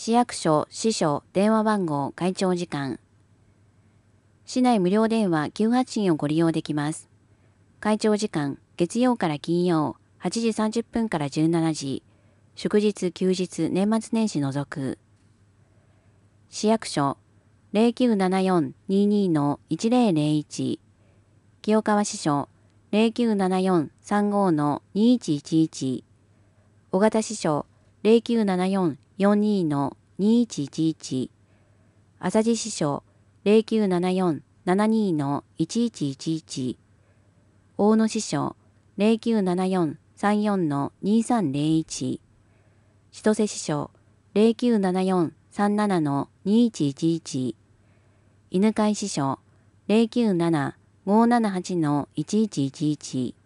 市役所、支所、電話番号、開庁時間。市内無料電話急発進をご利用できます。開庁時間、月曜から金曜、8時30分から17時。祝日、休日、年末年始除く。市役所、0974-22-1001。清川支所、0974-35-2111。小形支所、0974-42-2111。朝地支所、0974-72-1111。大野支所、0974-34-2301。千歳支所、0974-37-2111。犬飼支所、097-578-1111。